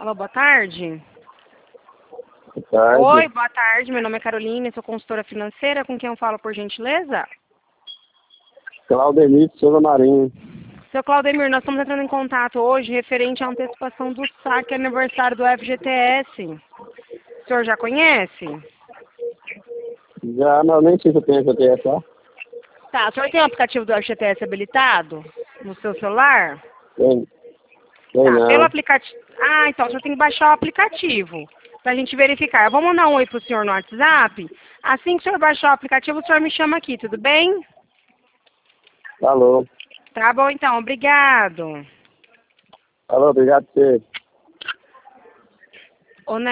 Alô, boa tarde. Boa tarde. Oi, boa tarde. Meu nome é Carolina, sou consultora financeira. Com quem eu falo, por gentileza? Claudemir Souza Marinho. Seu Claudemir, nós estamos entrando em contato hoje referente à antecipação do saque aniversário do FGTS. O senhor já conhece? Já, não, nem sei se eu tenho FGTS lá. Tá, o senhor tem o aplicativo do FGTS habilitado no seu celular? Tem Tá, não. pelo aplicativo. Ah, então o senhor tem que baixar o aplicativo pra gente verificar. Eu vou mandar um oi pro senhor no WhatsApp. Assim que o senhor baixar o aplicativo, o senhor me chama aqui, tudo bem? Alô. Tá bom então, obrigado. Alô, obrigado por você.